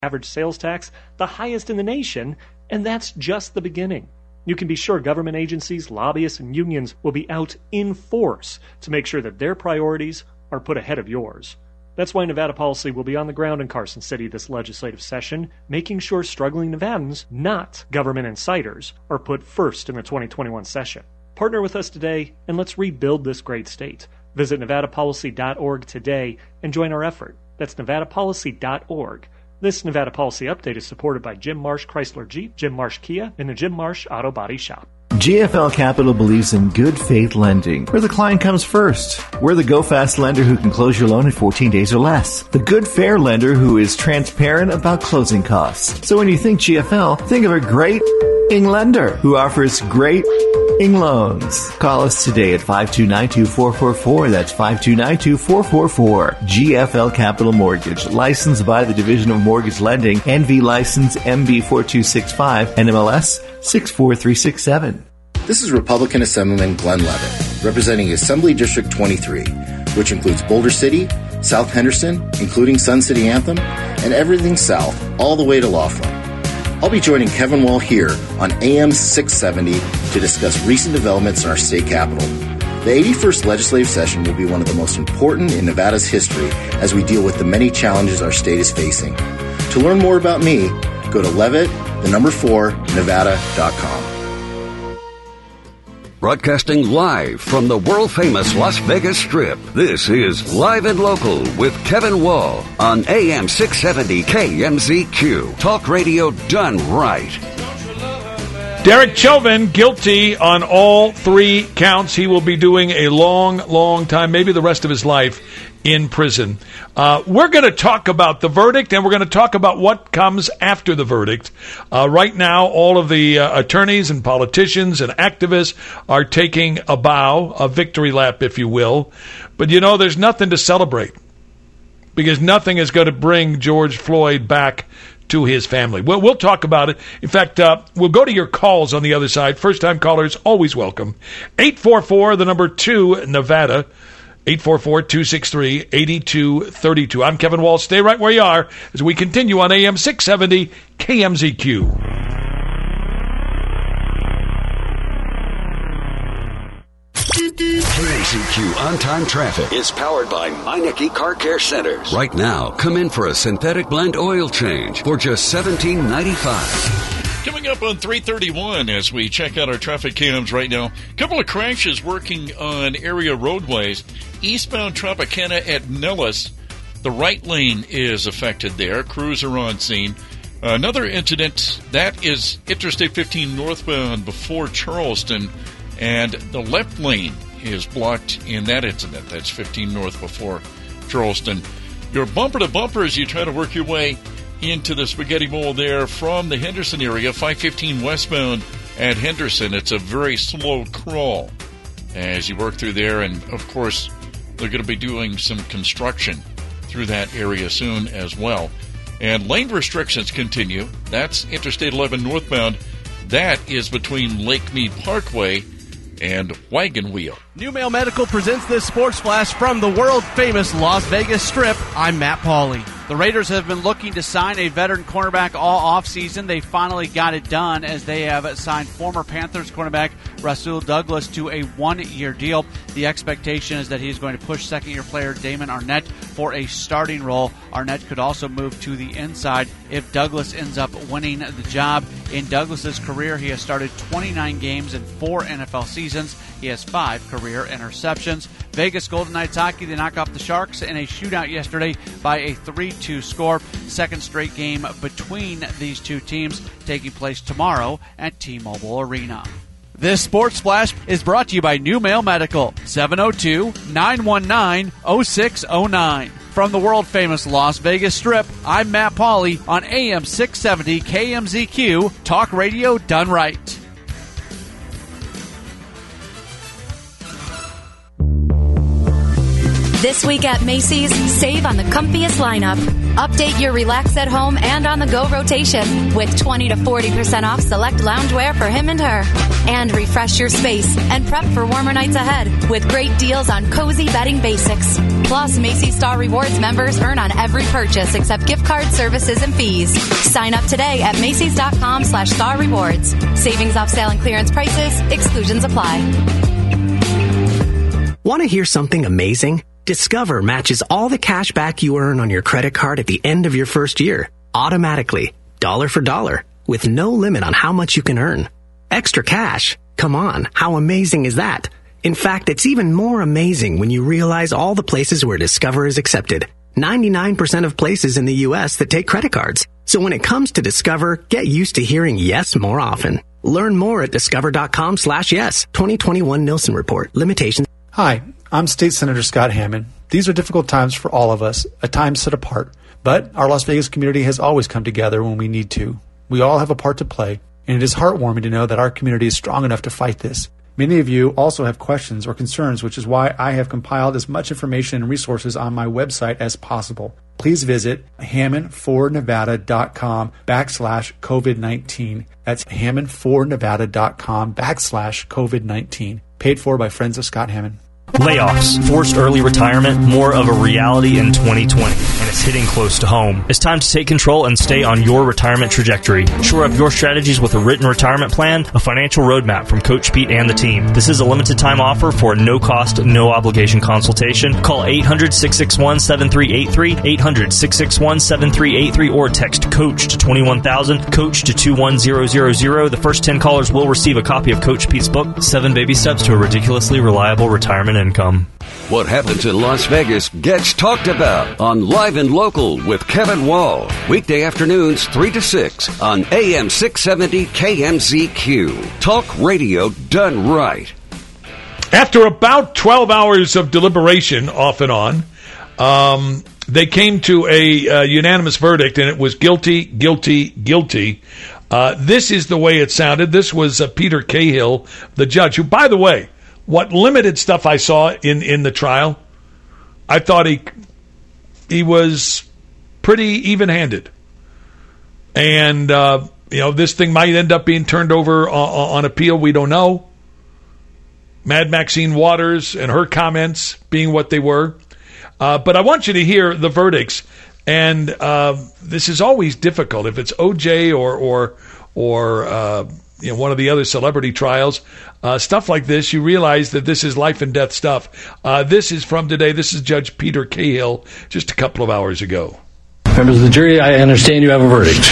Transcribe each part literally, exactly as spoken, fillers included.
average sales tax, the highest in the nation, and that's just the beginning. You can be sure government agencies, lobbyists, and unions will be out in force to make sure that their priorities are put ahead of yours. That's why Nevada Policy will be on the ground in Carson City this legislative session, making sure struggling Nevadans, not government insiders, are put first in the twenty twenty-one session. Partner with us today, and let's rebuild this great state. Visit nevada policy dot org today and join our effort. That's nevada policy dot org. This Nevada Policy Update is supported by Jim Marsh Chrysler Jeep, Jim Marsh Kia, and the Jim Marsh Auto Body Shop. G F L Capital believes in good faith lending, where the client comes first. We're the go fast lender who can close your loan in fourteen days or less. The good fair lender who is transparent about closing costs. So when you think G F L, think of a great lender who offers great loans. Call us today at five two nine two four four four. That's five two nine two four four four. G F L Capital Mortgage, licensed by the Division of Mortgage Lending, N V license M B four two six five, N M L S six four three six seven. This is Republican Assemblyman Glenn Levitt, representing Assembly District twenty-three, which includes Boulder City, South Henderson, including Sun City Anthem, and everything south, all the way to Laughlin. I'll be joining Kevin Wall here on A M six seventy to discuss recent developments in our state capital. The eighty-first legislative session will be one of the most important in Nevada's history as we deal with the many challenges our state is facing. To learn more about me, go to Levitt, the number four, Nevada dot com. Broadcasting live from the world-famous Las Vegas Strip, this is Live and Local with Kevin Wall on A M six seventy K M Z Q. Talk radio done right. Derek Chauvin, guilty on all three counts. He will be doing a long, long time, maybe the rest of his life, in prison. Uh, we're going to talk about the verdict, and we're going to talk about what comes after the verdict. Uh, right now, all of the uh, attorneys and politicians and activists are taking a bow, a victory lap, if you will. But, you know, there's nothing to celebrate because nothing is going to bring George Floyd back to his family. Well, we'll talk about it. In fact, uh, we'll go to your calls on the other side. First-time callers, always welcome. eight four four, the number two, Nevada. eight four four, two six three, eight two three two. I'm Kevin Wall. Stay right where you are as we continue on A M six seventy K M Z Q. K M Z Q On-Time Traffic is powered by Meineke Car Care Centers. Right now, come in for a synthetic blend oil change for just seventeen ninety-five. Coming up on three thirty-one as we check out our traffic cams right now. A couple of crashes working on area roadways. Eastbound Tropicana at Nellis. The right lane is affected there. Crews are on scene. Another incident, that is Interstate fifteen northbound before Charleston, and the left lane is blocked in that incident. That's fifteen north before Charleston. You're bumper to bumper as you try to work your way into the Spaghetti Bowl there from the Henderson area, five fifteen westbound at Henderson. It's a very slow crawl as you work through there, and of course they're going to be doing some construction through that area soon as well. And lane restrictions continue. That's Interstate eleven northbound. That is between Lake Mead Parkway and Wagon Wheel. New Mail Medical presents this sports flash from the world-famous Las Vegas Strip. I'm Matt Pauley. The Raiders have been looking to sign a veteran cornerback all offseason. They finally got it done as they have signed former Panthers cornerback Rasul Douglas to a one-year deal. The expectation is that he's going to push second-year player Damon Arnett for a starting role. Arnett could also move to the inside if Douglas ends up winning the job. In Douglas's career, he has started twenty-nine games in four N F L seasons. He has five career interceptions. Vegas Golden Knights hockey, they knock off the Sharks in a shootout yesterday by a three two score. Second straight game between these two teams taking place tomorrow at T-Mobile Arena. This Sports Flash is brought to you by New Mail Medical, seven oh two, nine one nine, oh six oh nine. From the world-famous Las Vegas Strip, I'm Matt Pauley on A M six seventy K M Z Q, Talk Radio Done Right. This week at Macy's, save on the comfiest lineup. Update your relax at home and on the go rotation with twenty to forty percent off select loungewear for him and her. And refresh your space and prep for warmer nights ahead with great deals on cozy bedding basics. Plus, Macy's Star Rewards members earn on every purchase except gift card services and fees. Sign up today at Macys.com slash Star Rewards. Savings off sale and clearance prices. Exclusions apply. Want to hear something amazing? Discover matches all the cash back you earn on your credit card at the end of your first year, automatically, dollar for dollar, with no limit on how much you can earn. Extra cash? Come on, how amazing is that? In fact, it's even more amazing when you realize all the places where Discover is accepted. ninety-nine percent of places in the U S that take credit cards. So when it comes to Discover, get used to hearing yes more often. Learn more at discover.com slash yes. twenty twenty-one Nielsen Report. Limitations. Hi, I'm State Senator Scott Hammond. These are difficult times for all of us, a time set apart. But our Las Vegas community has always come together when we need to. We all have a part to play, and it is heartwarming to know that our community is strong enough to fight this. Many of you also have questions or concerns, which is why I have compiled as much information and resources on my website as possible. Please visit hammond4nevada.com backslash COVID-19. That's hammond4nevada.com backslash COVID-19. Paid for by Friends of Scott Hammond. Layoffs, forced early retirement, more of a reality in twenty twenty, and it's hitting close to home. It's time to take control and stay on your retirement trajectory. Shore up your strategies with a written retirement plan, a financial roadmap from Coach Pete and the team. This is a limited time offer for a no-cost, no-obligation consultation. Call eight hundred, six six one, seven three eight three, eight hundred, six six one, seven three eight three, or text COACH to twenty-one thousand, COACH to two one zero zero zero. The first ten callers will receive a copy of Coach Pete's book, Seven Baby Steps to a Ridiculously Reliable Retirement Income. What happens in Las Vegas gets talked about on Live and Local with Kevin Wall. Weekday afternoons three to six on A M six seventy K M Z Q. Talk radio done right. After about twelve hours of deliberation off and on, um, they came to a uh, unanimous verdict, and it was guilty, guilty, guilty. Uh, this is the way it sounded. This was uh, Peter Cahill, the judge, who, by the way, what limited stuff I saw in, in the trial, I thought he he was pretty even-handed. And, uh, you know, this thing might end up being turned over on, on appeal. We don't know. Mad Maxine Waters and her comments being what they were. Uh, but I want you to hear the verdicts. And uh, this is always difficult. If it's O J or, or, or uh, you know, one of the other celebrity trials, uh, stuff like this, you realize that this is life and death stuff. Uh, this is from today. This is Judge Peter Cahill just a couple of hours ago. Members of the jury, I understand you have a verdict.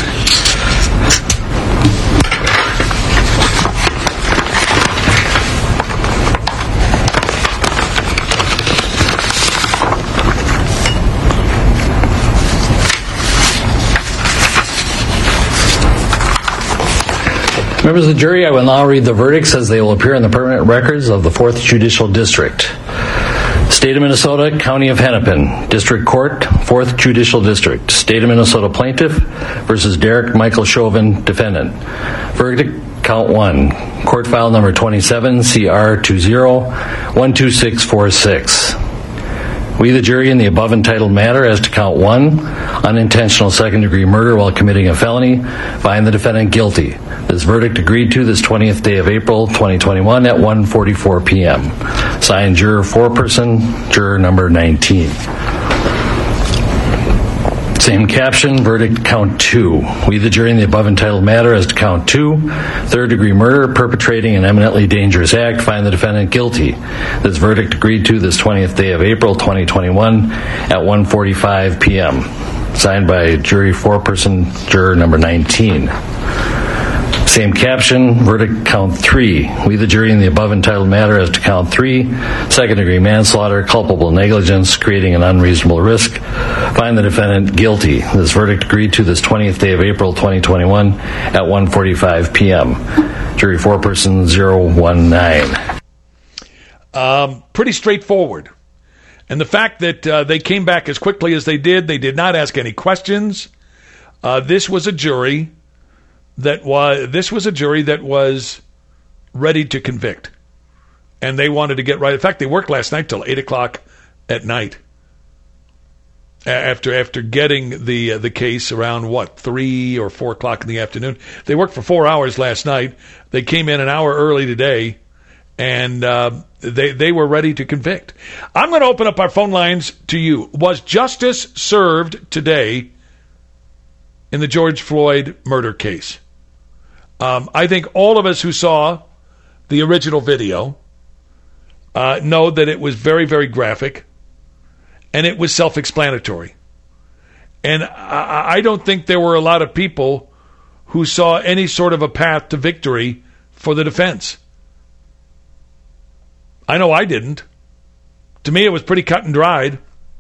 Members of the jury, I will now read the verdicts as they will appear in the permanent records of the fourth Judicial District. State of Minnesota, County of Hennepin, District Court, fourth Judicial District. State of Minnesota Plaintiff versus Derek Michael Chauvin, Defendant. Verdict, count one. Court file number twenty-seven, C R two zero one two six four six. We, the jury, in the above entitled matter as to count one, unintentional second-degree murder while committing a felony, find the defendant guilty. This verdict agreed to this twentieth day of April, twenty twenty-one at one forty-four p.m. Signed, juror foreperson, juror number nineteen. Same caption, verdict count two. We, the jury, in the above entitled matter as to count two, third-degree murder, perpetrating an eminently dangerous act, find the defendant guilty. This verdict agreed to this twentieth day of April, twenty twenty-one at one forty-five p.m. Signed by jury foreperson, juror number nineteen. Same caption, verdict count three. We, the jury, in the above entitled matter as to count three, second-degree manslaughter, culpable negligence, creating an unreasonable risk, find the defendant guilty. This verdict agreed to this twentieth day of April, twenty twenty-one at one forty-five p.m. Jury foreperson zero one nine. Um, pretty straightforward. And the fact that uh, they came back as quickly as they did, they did not ask any questions. Uh, this was a jury that was this was a jury that was ready to convict, and they wanted to get right. In fact, they worked last night till eight o'clock at night. After after getting the uh, the case around, what, three or four o'clock in the afternoon. They worked for four hours last night. They came in an hour early today, and uh, they, they were ready to convict. I'm going to open up our phone lines to you. Was justice served today in the George Floyd murder case? Um, I think all of us who saw the original video uh, know that it was very, very graphic, and it was self-explanatory. And I, I don't think there were a lot of people who saw any sort of a path to victory for the defense. I know I didn't. To me, it was pretty cut and dried.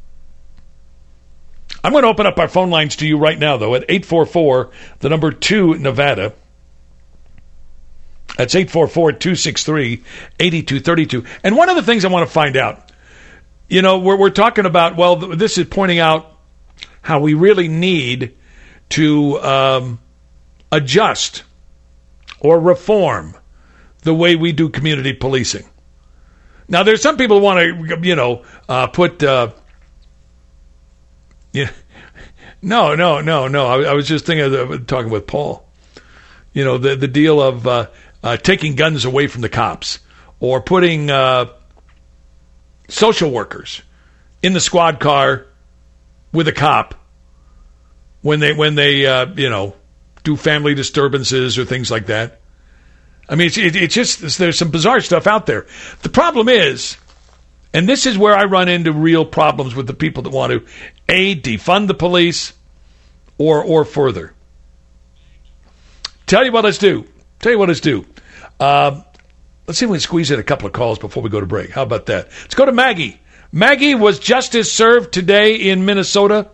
I'm going to open up our phone lines to you right now, though, at eight four four, the number two, Nevada. That's eight four four, two six three, eight two three two. And one of the things I want to find out, you know, we're, we're talking about, well, this is pointing out how we really need to um, adjust or reform the way we do community policing. Now, there's some people who want to, you know, uh, put... Uh, yeah, no, no, no, no. I, I was just thinking of talking with Paul. You know, the the deal of uh, uh, taking guns away from the cops, or putting uh, social workers in the squad car with a cop when they when they uh, you know, do family disturbances or things like that. I mean, it's, it, it's just, there's some bizarre stuff out there. The problem is, and this is where I run into real problems with the people that want to, A, defund the police, or or further. Tell you what let's do. Tell you what let's do. Uh, let's see if we can squeeze in a couple of calls before we go to break. How about that? Let's go to Maggie. Maggie, was justice served today in Minnesota?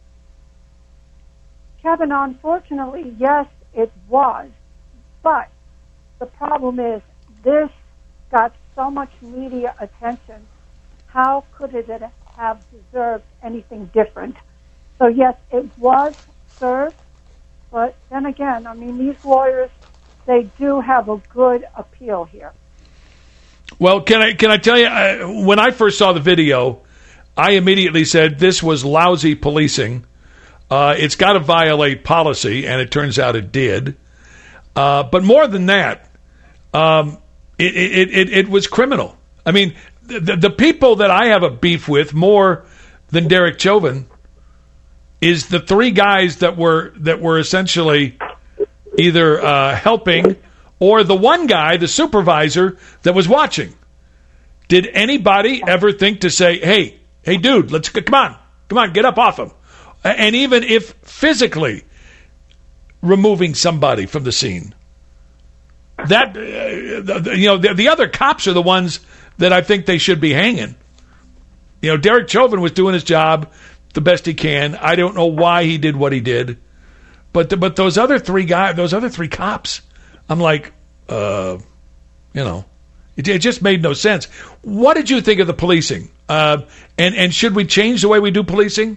Kevin, unfortunately, yes, it was. But the problem is this got so much media attention. How could it have deserved anything different? So, yes, it was served. But then again, I mean, these lawyers, they do have a good appeal here. Well, can I can I tell you, I, when I first saw the video, I immediately said this was lousy policing. Uh, it's got to violate policy, and it turns out it did. Uh, but more than that, um, it, it, it, it was criminal. I mean, the, the people that I have a beef with more than Derek Chauvin is the three guys that were that were essentially either uh, helping, or the one guy, the supervisor, that was watching. Did anybody ever think to say, hey, hey, dude, let's come on, come on, get up off him? And even if physically removing somebody from the scene, that, uh, you know, the, the other cops are the ones that I think they should be hanging. You know, Derek Chauvin was doing his job the best he can. I don't know why he did what he did. But the, but those other three guys, those other three cops, I'm like, uh, you know, it, it just made no sense. What did you think of the policing? Uh, and, and should we change the way we do policing?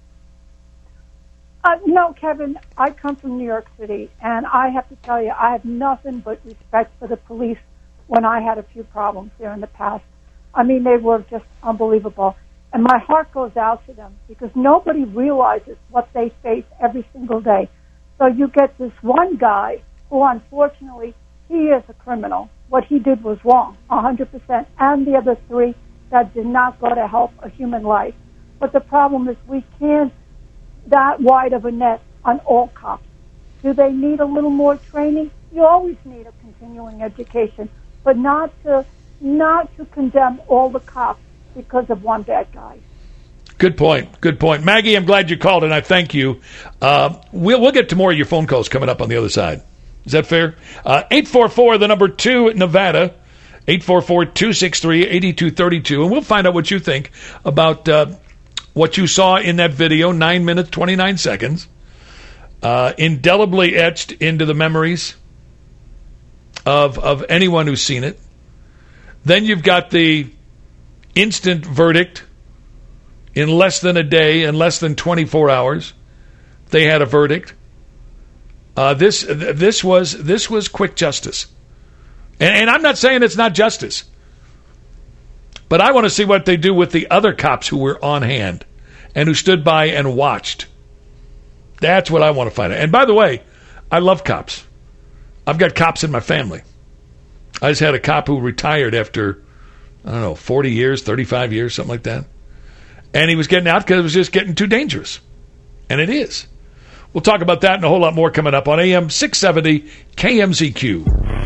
Uh, no, Kevin, I come from New York City, and I have to tell you, I have nothing but respect for the police when I had a few problems there in the past. I mean, they were just unbelievable. And my heart goes out to them because nobody realizes what they face every single day. So you get this one guy who, unfortunately, he is a criminal. What he did was wrong, one hundred percent. And the other three that did not go to help a human life. But the problem is we can't that wide of a net on all cops. Do they need a little more training? You always need a continuing education, but not to not to condemn all the cops because of one bad guy. Good point. Good point. Maggie, I'm glad you called, and I thank you. Uh, we'll, we'll get to more of your phone calls coming up on the other side. Is that fair? Uh, eight four four, the number two, Nevada, eight four four, two six three, eight two three two, and we'll find out what you think about uh, what you saw in that video, nine minutes, twenty-nine seconds, uh, indelibly etched into the memories of of anyone who's seen it. Then you've got the instant verdict in less than a day, in less than twenty-four hours. They had a verdict. Uh, this this was this was quick justice, and, and I'm not saying it's not justice. But I want to see what they do with the other cops who were on hand and who stood by and watched. That's what I want to find out. And by the way, I love cops. I've got cops in my family. I just had a cop who retired after, I don't know, forty years, thirty-five years, something like that. And he was getting out because it was just getting too dangerous. And it is. We'll talk about that and a whole lot more coming up on A M six seventy K M Z Q.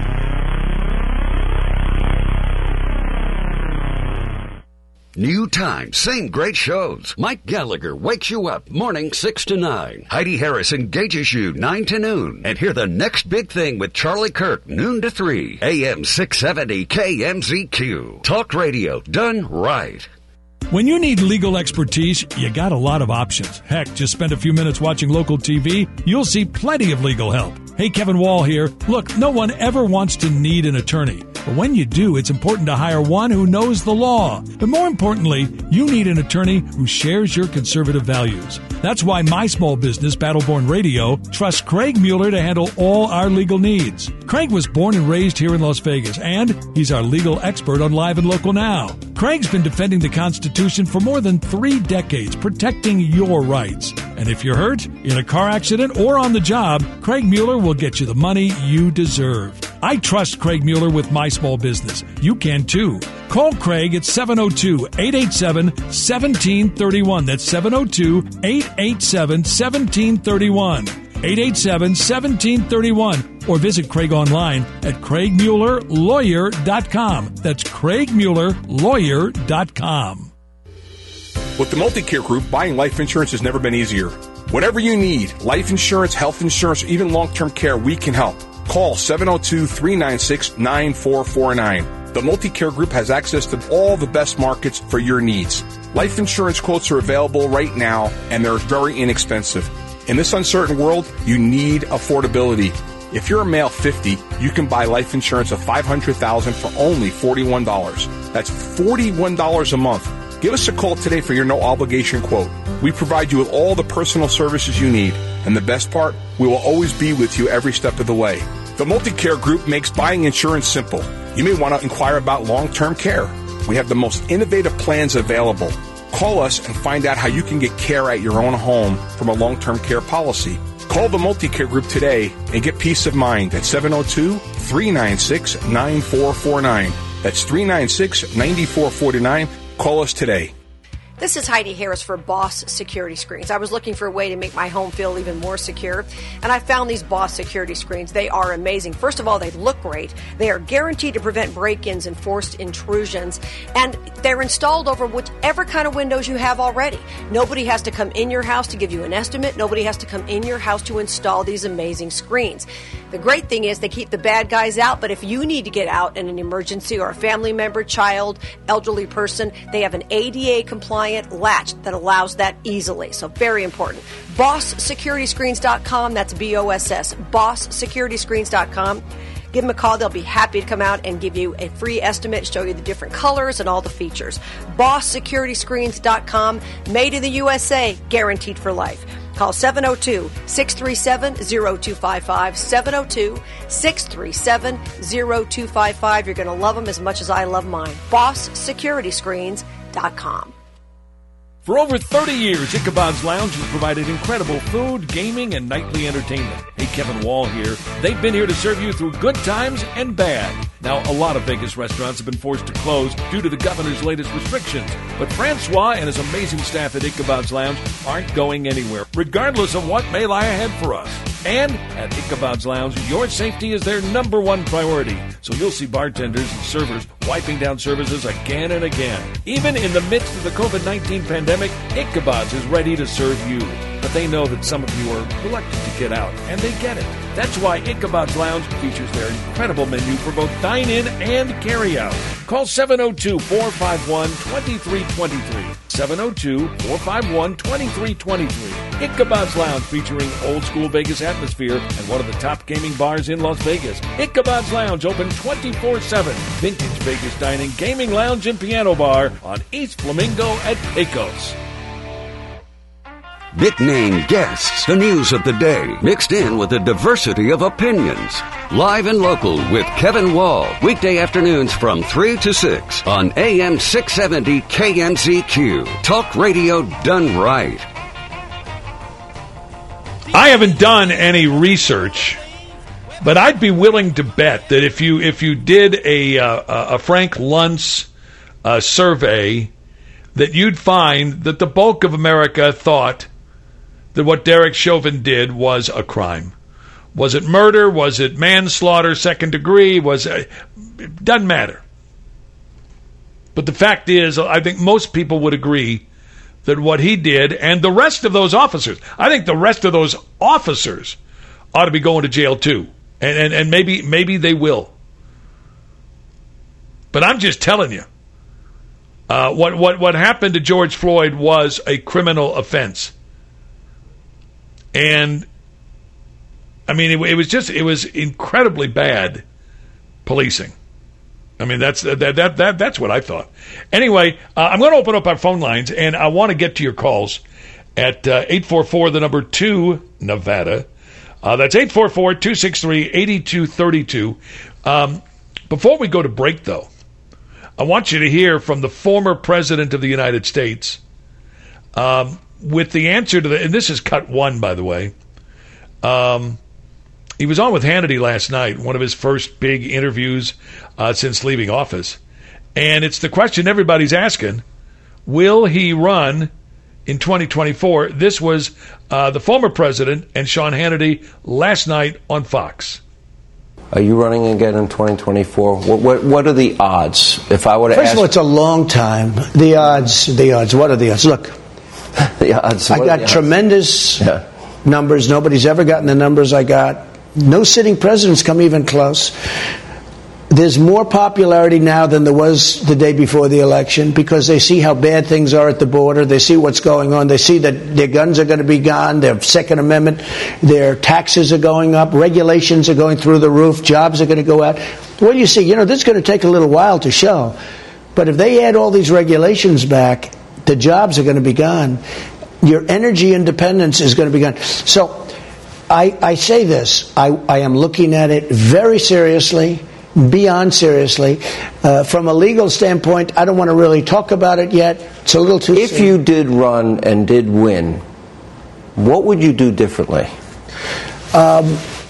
New time, same great shows. Mike Gallagher wakes you up morning six to nine. Heidi Harris engages you nine to noon. And hear the next big thing with Charlie Kirk noon to three. A M six seventy K M Z Q. Talk radio done right. When you need legal expertise, you got a lot of options. Heck, just spend a few minutes watching local T V. You'll see plenty of legal help. Hey, Kevin Wall here. Look, no one ever wants to need an attorney. But when you do, it's important to hire one who knows the law. But more importantly, you need an attorney who shares your conservative values. That's why my small business, Battleborn Radio, trusts Craig Mueller to handle all our legal needs. Craig was born and raised here in Las Vegas, and he's our legal expert on Live and Local Now. Craig's been defending the Constitution for more than three decades, protecting your rights. And if you're hurt, in a car accident, or on the job, Craig Mueller will get you the money you deserve. I trust Craig Mueller with my small business. You can too. Call Craig at seven oh two, eight eight seven, one seven three one. That's seven oh two, eight eight seven, one seven three one. eight eight seven, one seven three one. Or visit Craig online at craig mueller lawyer dot com. That's craig mueller lawyer dot com. With the Multicare Group, buying life insurance has never been easier. Whatever you need, life insurance, health insurance, or even long-term care, we can help. Call seven oh two, three nine six, nine four four nine. The Multicare Group has access to all the best markets for your needs. Life insurance quotes are available right now, and they're very inexpensive. In this uncertain world, you need affordability. If you're a male fifty, you can buy life insurance of five hundred thousand dollars for only forty-one dollars. That's forty-one dollars a month. Give us a call today for your no-obligation quote. We provide you with all the personal services you need. And the best part, we will always be with you every step of the way. The Multicare Group makes buying insurance simple. You may want to inquire about long-term care. We have the most innovative plans available. Call us and find out how you can get care at your own home from a long-term care policy. Call the Multicare Group today and get peace of mind at seven oh two, three nine six, nine four four nine. That's three nine six, nine four four nine. Call us today. This is Heidi Harris for Boss Security Screens. I was looking for a way to make my home feel even more secure, and I found these Boss Security Screens. They are amazing. First of all, they look great. They are guaranteed to prevent break-ins and forced intrusions, and they're installed over whichever kind of windows you have already. Nobody has to come in your house to give you an estimate. Nobody has to come in your house to install these amazing screens. The great thing is they keep the bad guys out, but if you need to get out in an emergency or a family member, child, elderly person, they have an A D A compliant latch that allows that easily. So very important. boss security screens dot com. That's B O S S. boss security screens dot com. Give them a call. They'll be happy to come out and give you a free estimate, show you the different colors and all the features. boss security screens dot com. Made in the U S A. Guaranteed for life. Call seven oh two, six three seven, oh two five five, seven oh two, six three seven, oh two five five. You're going to love them as much as I love mine. boss security screens dot com. For over thirty years, Ichabod's Lounge has provided incredible food, gaming, and nightly entertainment. Hey, Kevin Wall here. They've been here to serve you through good times and bad. Now, a lot of Vegas restaurants have been forced to close due to the governor's latest restrictions. But Francois and his amazing staff at Ichabod's Lounge aren't going anywhere, regardless of what may lie ahead for us. And at Ichabod's Lounge, your safety is their number one priority. So you'll see bartenders and servers wiping down services again and again. Even in the midst of the covid nineteen pandemic, Ichabod's is ready to serve you. But they know that some of you are reluctant to get out, and they get it. That's why Ichabod's Lounge features their incredible menu for both dine-in and carry-out. Call seven oh two, four five one, two three two three. seven oh two, four five one, two three two three. Ichabod's Lounge, featuring old-school Vegas atmosphere and one of the top gaming bars in Las Vegas. Ichabod's Lounge, open twenty-four seven. Vintage Vegas dining, gaming lounge, and piano bar on East Flamingo at Pecos. Big name guests, the news of the day, mixed in with a diversity of opinions. Live and Local with Kevin Wall, weekday afternoons from three to six on A M six seventy K M Z Q. Talk radio done right. I haven't done any research, but I'd be willing to bet that if you if you did a uh, a Frank Luntz uh, survey, that you'd find that the bulk of America thought that what Derek Chauvin did was a crime. Was it murder? Was it manslaughter, second degree? Was it, it doesn't matter. But the fact is, I think most people would agree that what he did, and the rest of those officers, I think the rest of those officers ought to be going to jail too. And, and, and maybe maybe they will. But I'm just telling you, uh, what, what, what happened to George Floyd was a criminal offense. And, I mean, it, it was just, it was incredibly bad policing. I mean, that's that that, that that's what I thought. Anyway, uh, I'm going to open up our phone lines, and I want to get to your calls at uh, eight four four, the number two, Nevada. Uh, that's eight four four, two six three, eight two three two. Um, before we go to break, though, I want you to hear from the former president of the United States um, with the answer to the, and this is cut one, by the way. Um, he was on with Hannity last night, one of his first big interviews uh, since leaving office. And it's the question everybody's asking, will he run in twenty twenty-four? This was uh, the former president and Sean Hannity last night on Fox. Are you running again in twenty twenty-four? What, what, what are the odds? If I were to First ask... of all, it's a long time. The odds, the odds. What are the odds? Look, the odds. I got tremendous yeah. numbers. Nobody's ever gotten the numbers I got. No sitting presidents come even close. There's more popularity now than there was the day before the election because they see how bad things are at the border. They see what's going on. They see that their guns are going to be gone. Their Second Amendment, their taxes are going up. Regulations are going through the roof. Jobs are going to go out. What do you see? You know, this is going to take a little while to show. But if they add all these regulations back, the jobs are going to be gone. Your energy independence is going to be gone. So I, I say this. I, I am looking at it very seriously. Beyond seriously. Uh, from a legal standpoint, I don't want to really talk about it yet. It's a little too If soon. you did run and did win, what would you do differently? Um,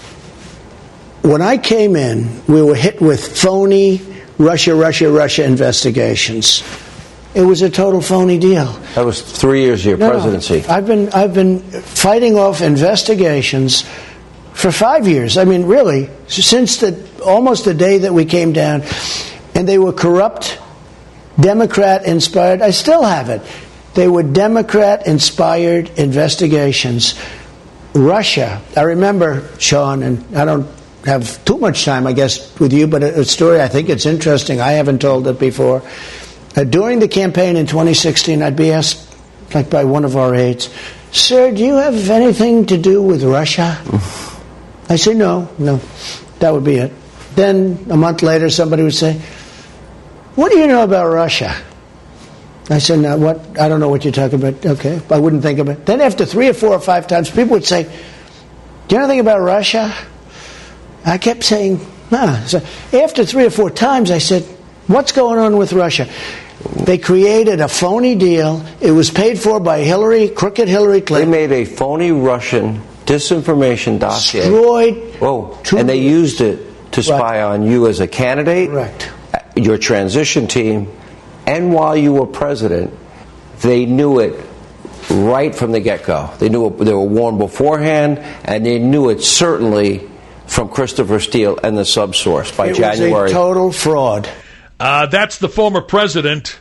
when I came in, we were hit with phony Russia, Russia, Russia investigations. It was a total phony deal. That was three years of your no, presidency. No, I've been I've been fighting off investigations for five years. I mean, really, since the almost the day that we came down, and they were corrupt, Democrat-inspired. I still have it. They were Democrat-inspired investigations. Russia. I remember, Sean, and I don't have too much time, I guess, with you, but a, a story. I think it's interesting. I haven't told it before. Uh, during the campaign in twenty sixteen, I'd be asked, like by one of our aides, "Sir, do you have anything to do with Russia?" I say, no, no, that would be it. Then a month later, somebody would say, "What do you know about Russia?" I said, "No, what? I don't know what you're talking about." Okay, I wouldn't think of it. Then after three or four or five times, people would say, "Do you know anything about Russia?" I kept saying, "No." So after three or four times, I said, "What's going on with Russia?" They created a phony deal. It was paid for by Hillary, crooked Hillary Clinton. They made a phony Russian disinformation dossier. Destroyed. Oh, and they used it to spy right. on you as a candidate, Correct. your transition team, and while you were president. They knew it right from the get-go. They knew it, they were warned beforehand, and they knew it certainly from Christopher Steele and the subsource by it January. It was a total fraud. Uh, that's the former president,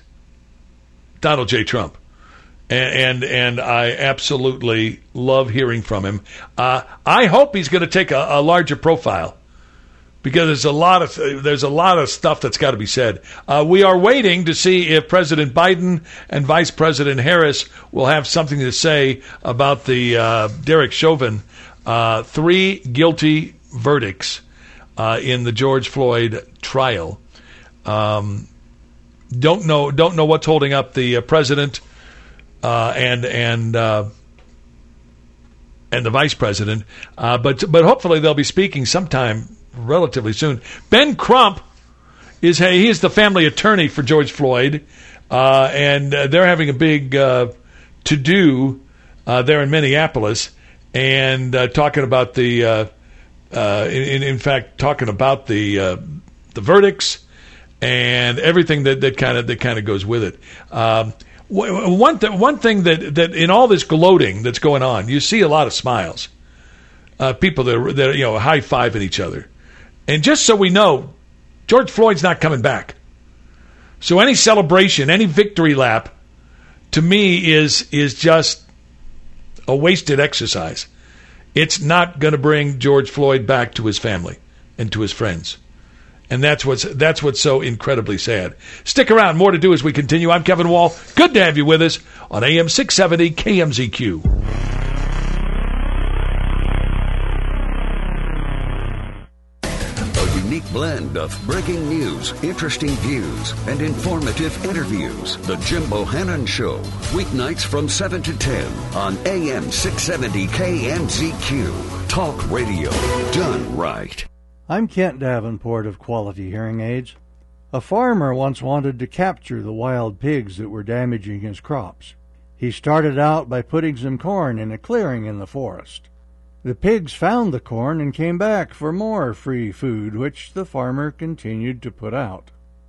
Donald J. Trump. And, and and I absolutely love hearing from him. Uh, I hope he's going to take a, a larger profile because there's a lot of there's a lot of stuff that's got to be said. Uh, we are waiting to see if President Biden and Vice President Harris will have something to say about the uh, Derek Chauvin uh, three guilty verdicts uh, in the George Floyd trial. Um, don't know don't know what's holding up the uh, president. Uh, and and uh, and the vice president. Uh, but but hopefully they'll be speaking sometime relatively soon. Ben Crump is hey, he is the family attorney for George Floyd, uh, and uh, they're having a big uh, to do uh, there in Minneapolis, and uh, talking about the uh, uh, in, in fact talking about the uh, the verdicts and everything that that kind of that kind of goes with it. Um, one th- one thing that that in all this gloating that's going on, you see a lot of smiles, uh, people that are, that are, you know high fiving each other, and just so we know, George Floyd's not coming back. So any celebration, any victory lap, to me is is just a wasted exercise. It's not going to bring George Floyd back to his family and to his friends. And that's what's that's what's so incredibly sad. Stick around. More to do as we continue. I'm Kevin Wall. Good to have you with us on A M six seventy K M Z Q. A unique blend of breaking news, interesting views, and informative interviews. The Jim Bohannon Show. Weeknights from seven to ten on A M six seventy K M Z Q. Talk radio done right. I'm Kent Davenport of Quality Hearing Aids. A farmer once wanted to capture the wild pigs that were damaging his crops. He started out by putting some corn in a clearing in the forest. The pigs found the corn and came back for more free food, which the farmer continued to put out.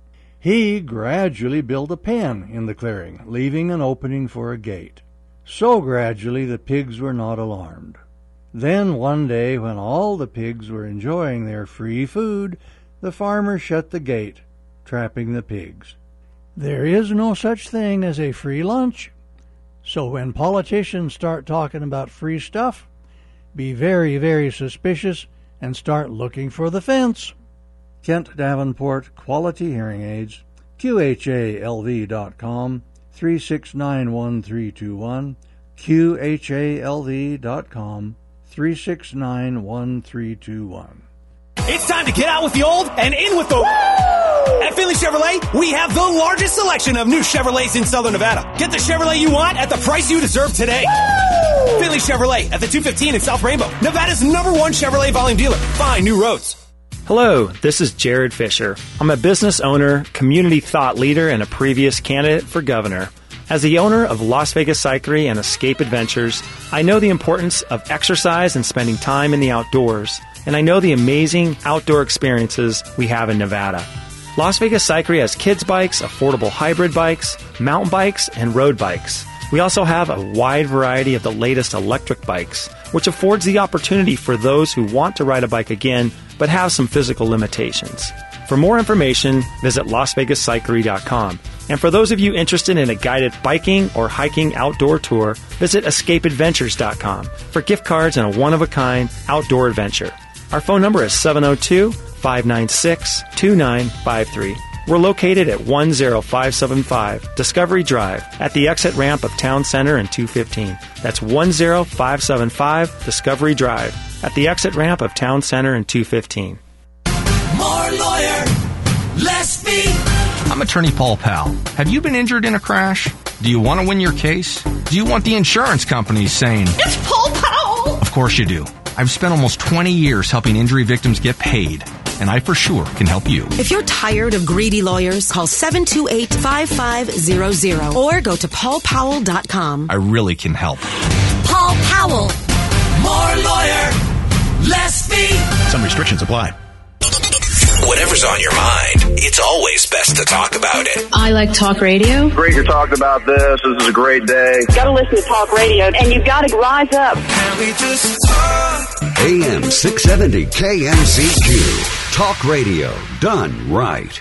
He gradually built a pen in the clearing, leaving an opening for a gate. So gradually the pigs were not alarmed. Then one day, when all the pigs were enjoying their free food, the farmer shut the gate, trapping the pigs. There is no such thing as a free lunch. So when politicians start talking about free stuff, be very, very suspicious and start looking for the fence. Kent Davenport, Quality Hearing Aids, Q H A L V dot com, three six nine one three two one, Q H A L V dot com, three six nine one three two one. It's time to get out with the old and in with the... Woo! At Finley Chevrolet, we have the largest selection of new Chevrolets in Southern Nevada. Get the Chevrolet you want at the price you deserve today. Woo! Finley Chevrolet at the two fifteen in South Rainbow, Nevada's number one Chevrolet volume dealer. Find new roads. Hello, this is Jared Fisher. I'm a business owner, community thought leader, and a previous candidate for governor. As the owner of Las Vegas Cyclery and Escape Adventures, I know the importance of exercise and spending time in the outdoors, and I know the amazing outdoor experiences we have in Nevada. Las Vegas Cyclery has kids bikes, affordable hybrid bikes, mountain bikes, and road bikes. We also have a wide variety of the latest electric bikes, which affords the opportunity for those who want to ride a bike again but have some physical limitations. For more information, visit las vegas cyclery dot com. And for those of you interested in a guided biking or hiking outdoor tour, visit escape adventures dot com for gift cards and a one-of-a-kind outdoor adventure. Our phone number is seven oh two, five nine six, two nine five three. We're located at one oh five seven five Discovery Drive at the exit ramp of Town Center and two fifteen. That's one oh five seven five Discovery Drive at the exit ramp of Town Center and two fifteen. More lawyer, less fee. I'm attorney Paul Powell. Have you been injured in a crash? Do you want to win your case? Do you want the insurance companies saying, It's Paul Powell? Of course you do. I've spent almost twenty years helping injury victims get paid, and I for sure can help you. If you're tired of greedy lawyers, call seven two eight, five five zero zero or go to paul powell dot com. I really can help. Paul Powell. More lawyer, less fee. Some restrictions apply. Whatever's on your mind, it's always best to talk about it. I like talk radio. Great to talk about this. This is a great day. Got to listen to talk radio, and you've got to rise up. Can we just talk? A M six seventy K M Z Q. Talk radio done right.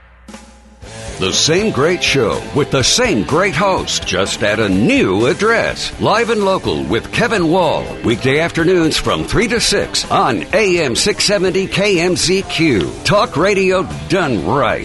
The same great show with the same great host, just at a new address. Live and local with Kevin Wall. Weekday afternoons from three to six on A M six seventy K M Z Q. Talk radio done right.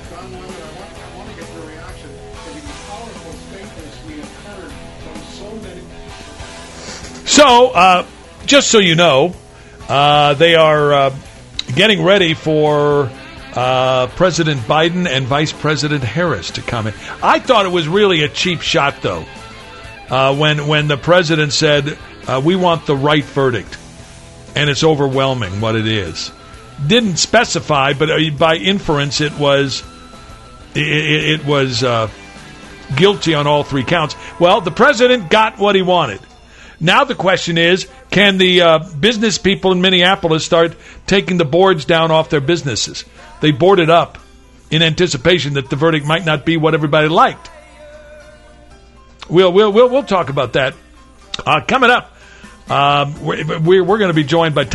So, uh, just so you know, uh, they are uh, getting ready for... Uh, President Biden and Vice President Harris to come in. I thought it was really a cheap shot, though, uh, when when the president said, Uh, we want the right verdict, and it's overwhelming what it is. Didn't specify, but by inference, it was it, it was uh, guilty on all three counts. Well, the president got what he wanted. Now the question is, can the uh, business people in Minneapolis start taking the boards down off their businesses? They boarded up in anticipation that the verdict might not be what everybody liked. We'll we'll we'll, we'll talk about that uh, coming up. Uh, we're we're, we're going to be joined by Tom